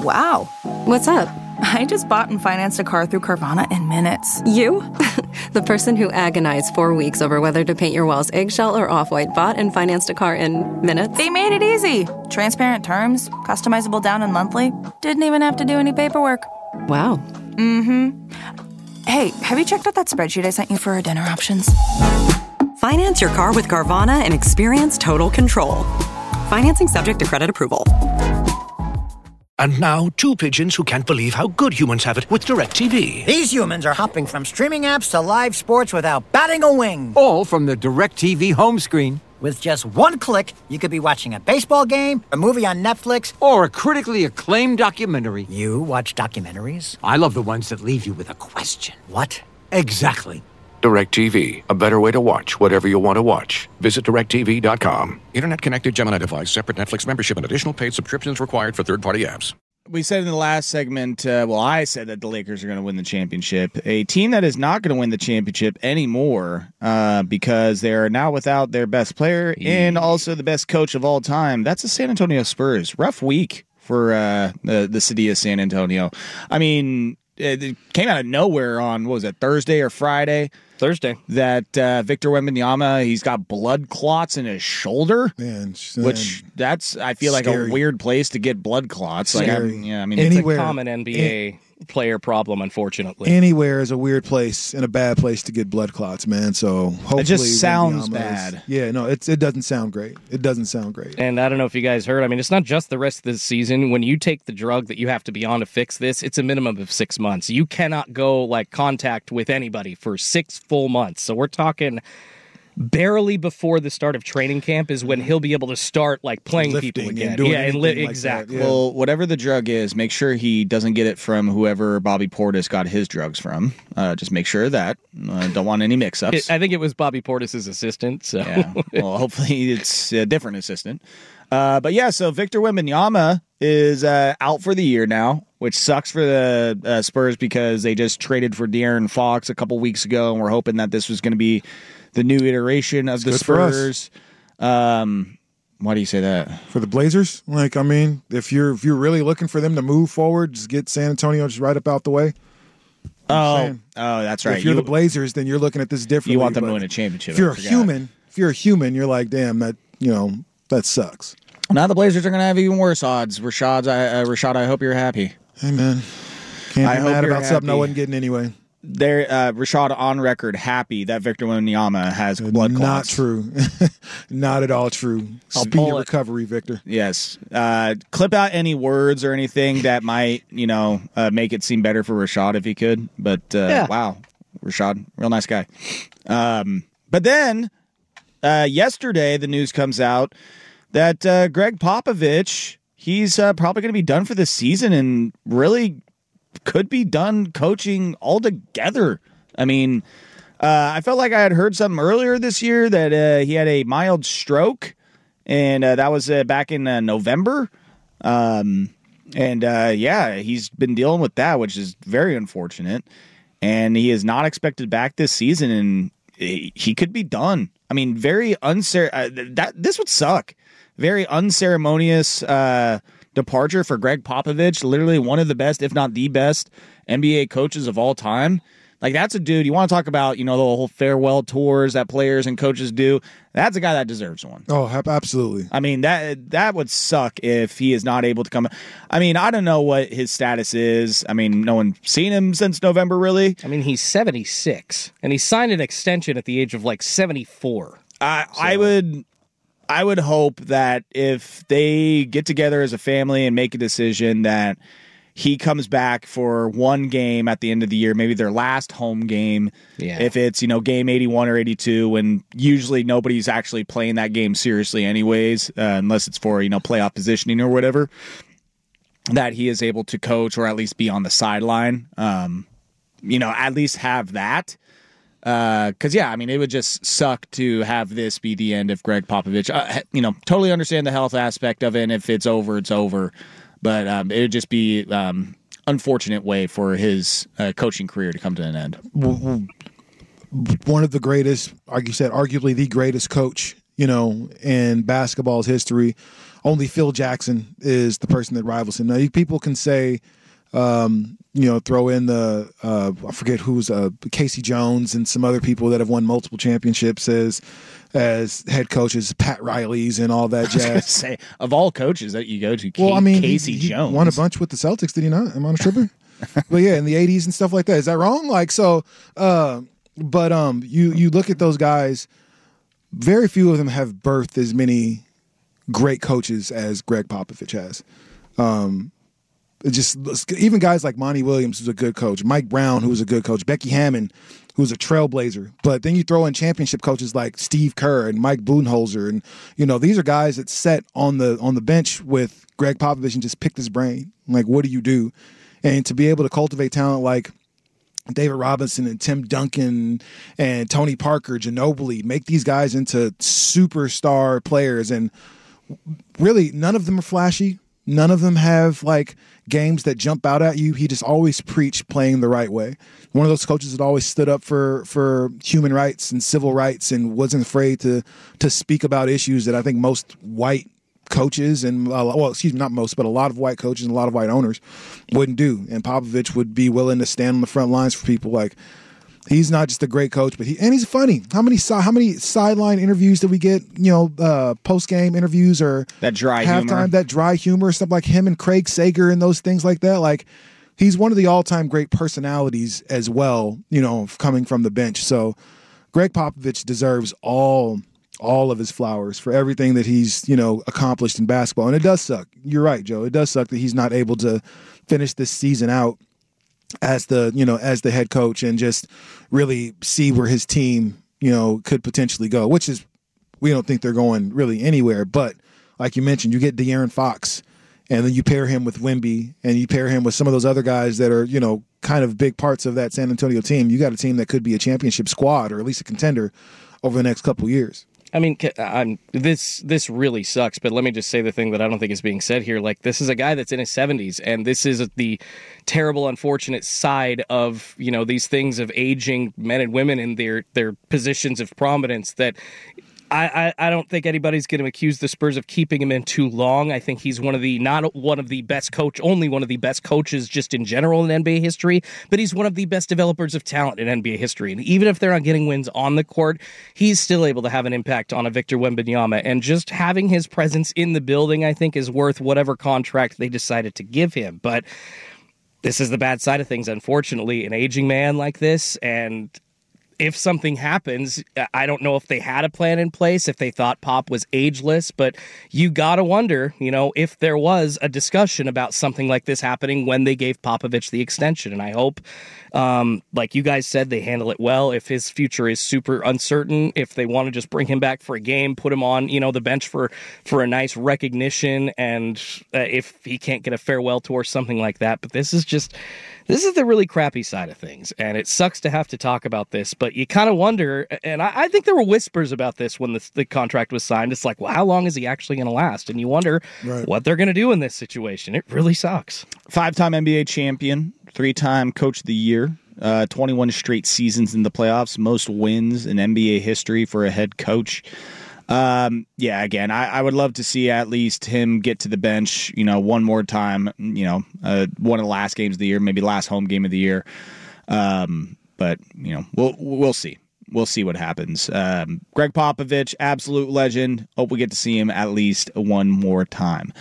Wow. What's up? I just bought and financed a car through Carvana in minutes. You? The person who agonized 4 weeks over whether to paint your walls eggshell or off-white bought and financed a car in minutes? They made it easy. Transparent terms, customizable down and monthly. Didn't even have to do any paperwork. Wow. Mm-hmm. Hey, have you checked out that spreadsheet I sent you for our dinner options? Finance your car with Carvana and experience total control. Financing subject to credit approval. And now, two pigeons who can't believe how good humans have it with DirecTV. These humans are hopping from streaming apps to live sports without batting a wing. All from the DirecTV home screen. With just one click, you could be watching a baseball game, a movie on Netflix, or a critically acclaimed documentary. You watch documentaries? I love the ones that leave you with a question. What? Exactly. DirecTV, a better way to watch whatever you want to watch. Visit DirecTV.com. Internet-connected Gemini device, separate Netflix membership, and additional paid subscriptions required for third-party apps. We said in the last segment, I said that the Lakers are going to win the championship. A team that is not going to win the championship anymore because they are now without their best player and also the best coach of all time. That's the San Antonio Spurs. Rough week for the city of San Antonio. I mean, it came out of nowhere on, what was it, Thursday or Friday? Thursday. That Victor Wembanyama, he's got blood clots in his shoulder, which that's, I feel like scary. a weird place to get blood clots. Like, it's a common NBA player problem, unfortunately. Anywhere is a weird place and a bad place to get blood clots, man. So hopefully it just sounds bad. It doesn't sound great. It doesn't sound great. And I don't know if you guys heard, I mean, it's not just the rest of the season. When you take the drug that you have to be on to fix this, it's a minimum of 6 months. You cannot go contact with anybody for 6 full months. So we're talking barely before the start of training camp is when he'll be able to start playing people again. Exactly. That, Well, whatever the drug is, make sure he doesn't get it from whoever Bobby Portis got his drugs from. Just make sure of that. Don't want any mix-ups. I think it was Bobby Portis' assistant. So. Yeah. Well, hopefully it's a different assistant. But yeah, so Victor Wembanyama is out for the year now, which sucks for the Spurs because they just traded for De'Aaron Fox a couple weeks ago, and we're hoping that this was going to be the new iteration of the Spurs. Why do you say that? For the Blazers? If you're really looking for them to move forward, just get San Antonio just right up out the way. Oh, that's right. If you're the Blazers, then you're looking at this differently. You want them to win a championship. If you're a human, you're like, damn, that sucks. Now the Blazers are going to have even worse odds. Rashad, I hope you're happy. Hey, man. Can't be mad about something I wasn't getting anyway. There, Rashad on record happy that Victor Wembanyama has blood clots. Not true. Not at all true. Speedy recovery, Victor. Yes. Clip out any words or anything that might, make it seem better for Rashad if he could. But, wow, Rashad, real nice guy. But then, yesterday, the news comes out that Greg Popovich, he's probably going to be done for the season and really could be done coaching altogether. I mean, I felt like I had heard something earlier this year that he had a mild stroke, and that was back in November. He's been dealing with that, which is very unfortunate. And he is not expected back this season, and he could be done. I mean, very this would suck. Very unceremonious departure for Greg Popovich, literally one of the best, if not the best, NBA coaches of all time. That's a dude, you want to talk about, the whole farewell tours that players and coaches do. That's a guy that deserves one. Oh, absolutely. I mean, that would suck if he is not able to come. I mean, I don't know what his status is. I mean, no one's seen him since November, really. I mean, he's 76, and he signed an extension at the age of 74. I would hope that if they get together as a family and make a decision that he comes back for one game at the end of the year, maybe their last home game. Yeah. If it's, game 81 or 82, when usually nobody's actually playing that game seriously anyways, unless it's for, playoff positioning or whatever, that he is able to coach or at least be on the sideline. At least have that. Because, it would just suck to have this be the end of Greg Popovich. Totally understand the health aspect of it, and if it's over, it's over. But it would just be unfortunate way for his coaching career to come to an end. One of the greatest, like you said, arguably the greatest coach, in basketball's history. only Phil Jackson is the person that rivals him. Now, people can say, throw in the I forget who's Casey Jones and some other people that have won multiple championships as head coaches, Pat Riley's and all that jazz. Say, of all coaches that you go to, Casey Jones he won a bunch with the Celtics, did he not? Am I tripping? But yeah, in the 80s and stuff like that. Is that wrong? You look at those guys, very few of them have birthed as many great coaches as Greg Popovich has. Even guys like Monty Williams, who's a good coach, Mike Brown, who's a good coach, Becky Hammond, who's a trailblazer. But then you throw in championship coaches like Steve Kerr and Mike Budenholzer, and these are guys that sat on the bench with Greg Popovich and just picked his brain. Like, what do you do? And to be able to cultivate talent like David Robinson and Tim Duncan and Tony Parker, Ginobili, make these guys into superstar players. And really, none of them are flashy. None of them have games that jump out at you. He just always preached playing the right way. One of those coaches that always stood up for human rights and civil rights and wasn't afraid to speak about issues that I think most white coaches and not most, but a lot of white coaches and a lot of white owners wouldn't do. And Popovich would be willing to stand on the front lines for people. He's not just a great coach, but he's funny. How many sideline interviews did we get? Post game interviews or that dry halftime, humor. that dry humor, stuff like him and Craig Sager and those things like that. He's one of the all-time great personalities as well. Coming from the bench. So Greg Popovich deserves all of his flowers for everything that he's accomplished in basketball. And it does suck. You're right, Joe. It does suck that he's not able to finish this season out as the head coach and just really see where his team could potentially go, which is, we don't think they're going really anywhere. But like you mentioned, you get De'Aaron Fox and then you pair him with Wemby and you pair him with some of those other guys that are kind of big parts of that San Antonio team. You got a team that could be a championship squad or at least a contender over the next couple of years. I mean, this really sucks, but let me just say the thing that I don't think is being said here. This is a guy that's in his 70s, and this is the terrible, unfortunate side of, these things of aging men and women in their positions of prominence that I don't think anybody's going to accuse the Spurs of keeping him in too long. I think he's only one of the best coaches just in general in NBA history, but he's one of the best developers of talent in NBA history. And even if they're not getting wins on the court, he's still able to have an impact on a Victor Wembanyama. And just having his presence in the building, I think, is worth whatever contract they decided to give him. But this is the bad side of things, unfortunately, an aging man like this. And if something happens, I don't know if they had a plan in place, if they thought Pop was ageless, but you got to wonder, if there was a discussion about something like this happening when they gave Popovich the extension. And I hope, like you guys said, they handle it well. If his future is super uncertain, if they want to just bring him back for a game, put him on, the bench for a nice recognition, and if he can't get a farewell tour or something like that. But this is the really crappy side of things, and it sucks to have to talk about this, but you kind of wonder, and I think there were whispers about this when the contract was signed. It's well, how long is he actually going to last? And you wonder what they're going to do in this situation. It really sucks. 5-time NBA champion, 3-time Coach of the Year, 21 straight seasons in the playoffs, most wins in NBA history for a head coach. Again, I would love to see at least him get to the bench, one more time, one of the last games of the year, maybe last home game of the year. But we'll see. We'll see what happens. Greg Popovich, absolute legend. Hope we get to see him at least one more time.